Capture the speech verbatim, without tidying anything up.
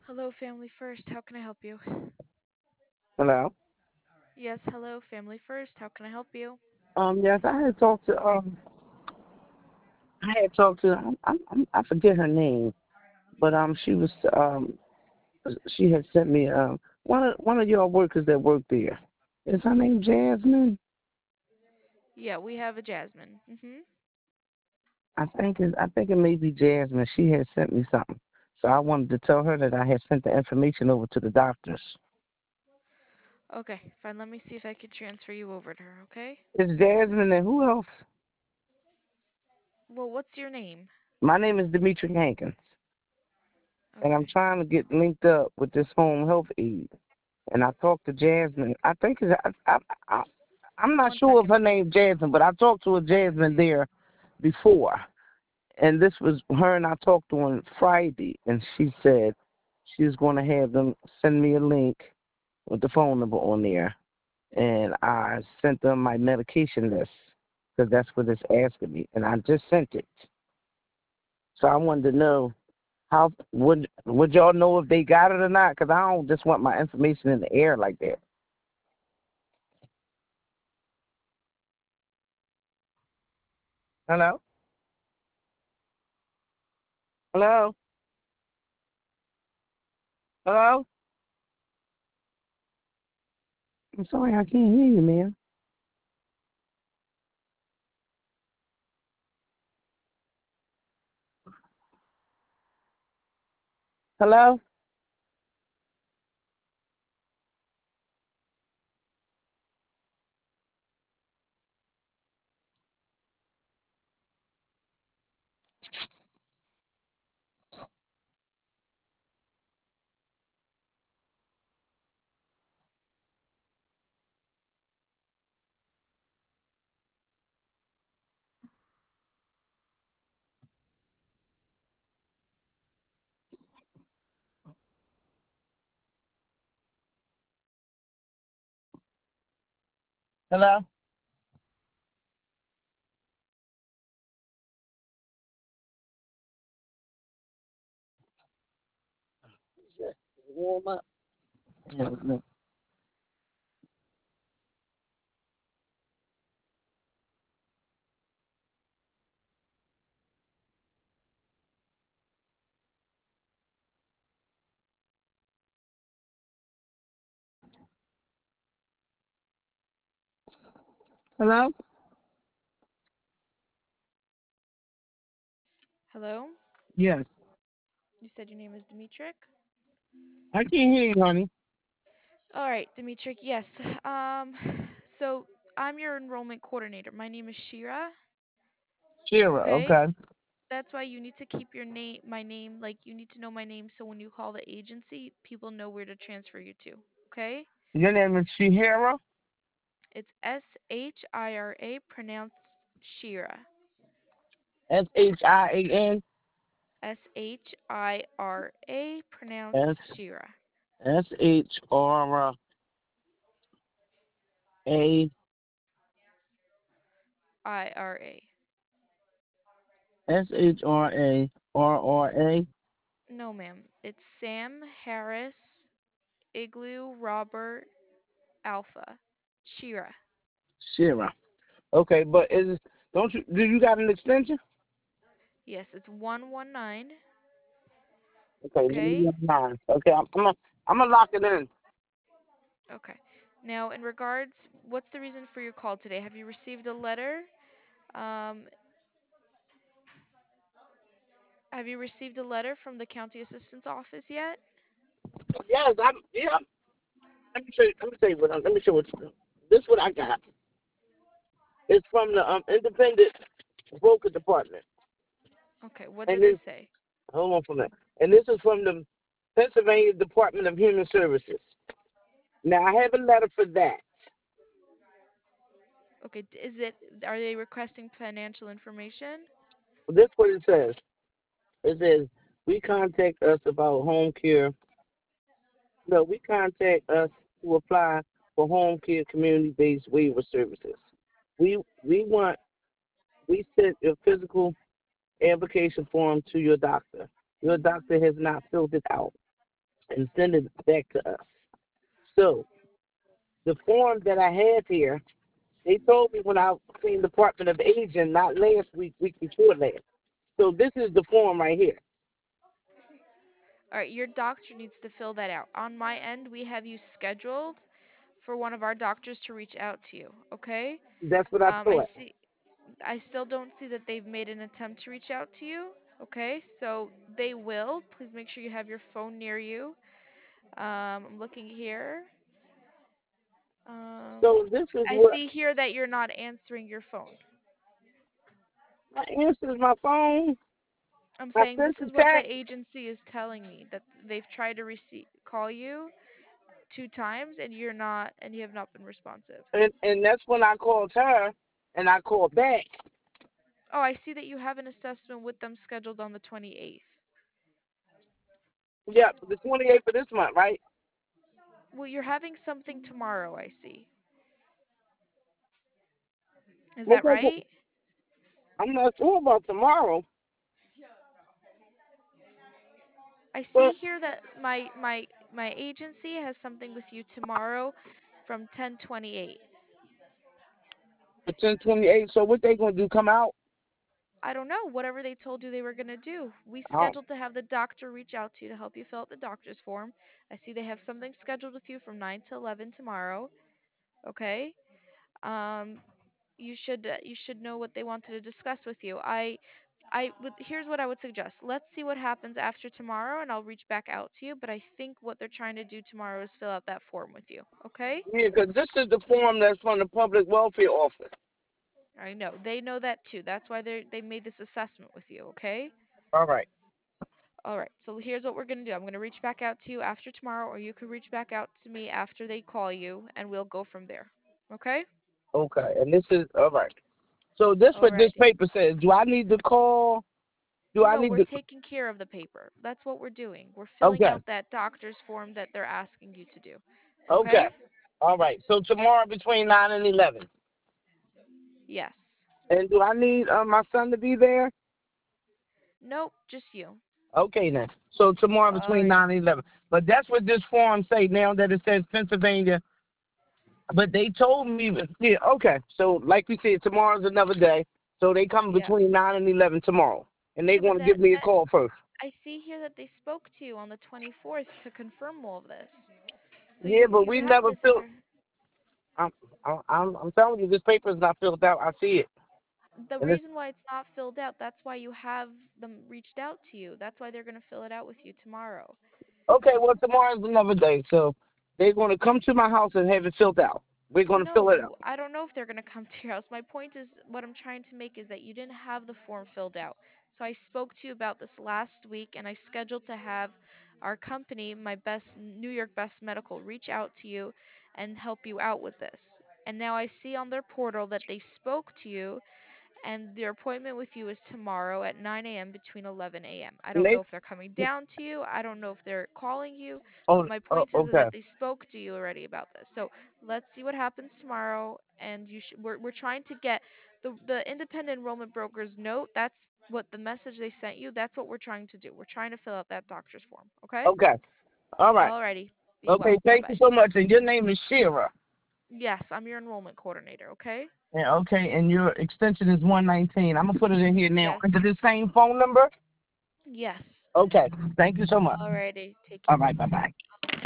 Hello, Family First. How can I help you? Hello. Yes, hello, Family First. How can I help you? Um, yes, I had talked to um, I had talked to I, I, I forget her name, but um, she was um, she had sent me um one of one of your workers that work there. Is her name Jasmine? Yeah, we have a Jasmine. Mm-hmm. I think it I think it may be Jasmine. She had sent me something, so I wanted to tell her that I had sent the information over to the doctors. Okay, fine. Let me see if I can transfer you over to her, okay? It's Jasmine and who else? Well, what's your name? My name is Demetri Hankins, and I'm Okay. trying to get linked up with this home health aide. And I talked to Jasmine. I think it's, I, I, I, I'm not One sure of second, her please. name, Jasmine, but I talked to a Jasmine there before. And this was her and I talked on Friday, and she said she was going to have them send me a link with the phone number on there. And I sent them my medication list because that's what it's asking me. And I just sent it. So I wanted to know how would would y'all know if they got it or not? Because I don't just want my information in the air like that. Hello? Hello? Hello? I'm sorry, I can't hear you, man. Hello? Hello? Warm up. Yeah, no. Hello? Hello? Yes. You said your name is Dimitrik? I can't hear you, honey. All right, Dimitrik, yes. Um, so I'm your enrollment coordinator. My name is Shira, Shira, okay? okay. That's why you need to keep your name, my name, like you need to know my name so when you call the agency, people know where to transfer you to, okay? Your name is Shihira? It's S H I R A, pronounced Shira. S H I A N? S H I R A, S pronounced Shira. S H R A I R A. S H R A R R A No, ma'am. It's Sam Harris, Igloo, Robert, Alpha. Shira. Shira. Okay, but is don't you do you got an extension? Yes, it's one one nine. Okay, Okay? nine. Okay, I'm I'm gonna I'm gonna lock it in. Okay. Now, in regards, what's the reason for your call today? Have you received a letter? Um, have you received a letter from the county assistant's office yet? Yes, I'm yeah. Let me show you let me show you what I'm, let me show you what this what I got. It's from the um independent broker department. Okay, what And did they this say? hold on for a minute. And this is from the Pennsylvania Department of Human Services. Now I have a letter for that. Okay, d- is it, are they requesting financial information? This is what it says. It says we contact us about home care. No, we contact us to apply for home care community based waiver services. We we want we sent your physical application form to your doctor. Your doctor has not filled it out. and send it back to us. So the form that I have here, they told me when I seen Department of Aging, not last week, week before last. So this is the form right here. All right, your doctor needs to fill that out. On my end, we have you scheduled for one of our doctors to reach out to you. Okay. That's what I Um, I thought. see. I still don't see that they've made an attempt to reach out to you. Okay, so they will. Please make sure you have your phone near you. Um, I'm looking here. Um, So this is I what see here that you're not answering your phone. I answered my phone. I'm I saying sent this the is what the text, agency is telling me that they've tried to receive call you two times and you're not and you have not been responsive. and and that's when I called her, and I called back. Oh, I see that you have an assessment with them scheduled on the twenty-eighth. Yeah, the twenty-eighth of this month, right? Well, you're having something tomorrow, I see. Is What's that that? right? I'm not sure about tomorrow, I see but here that my my my agency has something with you tomorrow from ten twenty-eight. the ten twenty-eight. So what they gonna do? Come out? I don't know, whatever they told you they were going to do. We Oh, scheduled to have the doctor reach out to you to help you fill out the doctor's form. I see they have something scheduled with you from nine to eleven tomorrow, okay? Um you should uh, you should know what they wanted to discuss with you. I I would here's what I would suggest. Let's see what happens after tomorrow and I'll reach back out to you, but I think what they're trying to do tomorrow is fill out that form with you, okay? yeah, 'cause this is the form that's from the public welfare office. I know. They know that too. That's why they they made this assessment with you, okay? All right. All right. So here's what we're going to do. I'm going to reach back out to you after tomorrow or you could reach back out to me after they call you and we'll go from there. Okay? Okay. And this is all right. So this what this Alrighty. paper says. Do I need to call? Do I No, need we're to? taking care of the paper. That's what we're doing. We're filling Okay. out that doctor's form that they're asking you to do. Okay. Okay? All right. So tomorrow between nine and eleven. Yes. And do I need uh, my son to be there? Nope, just you. Okay then. So tomorrow between Alrighty. nine and eleven. But that's what this form say now that it says Pennsylvania. But they told me, yeah, okay. So like we said, tomorrow's another day. So they come Yeah. between nine and eleven tomorrow, and they Yeah, but going to that give me a that call first. I see here that they spoke to you on the twenty-fourth to confirm all of this. So Yeah, you but you we have never this filled. here. I'm, I'm, I'm telling you, this paper is not filled out. I see it, The and it's reason why it's not filled out, that's why you have them reached out to you. That's why they're going to fill it out with you tomorrow. okay. Well, tomorrow's another day, so they're going to come to my house and have it filled out. We're going to fill it No, out. I don't know if they're going to come to your house. My point is, what I'm trying to make is that you didn't have the form filled out. So I spoke to you about this last week, and I scheduled to have our company, my best New York Best Medical, reach out to you and help you out with this. And now I see on their portal that they spoke to you and their appointment with you is tomorrow at nine a m between eleven a m. I And don't they, know if they're coming down to you. I don't know if they're calling you, oh, but my oh, point is, is okay, that they spoke to you already about this. So let's see what happens tomorrow. And you sh- we're we're trying to get the the independent enrollment brokers note. That's what the message they sent you. That's what we're trying to do. We're trying to fill out that doctor's form. Okay. okay, all right, Alrighty. Be okay. well. Bye Thank you bye. so much. And your name is Shira. Yes, I'm your enrollment coordinator. Okay. Yeah, okay, and your extension is one nineteen. I'm gonna put it in here now Yes. under the same phone number. Yes. Okay, thank you so much. Alrighty. Take All care. right, bye bye.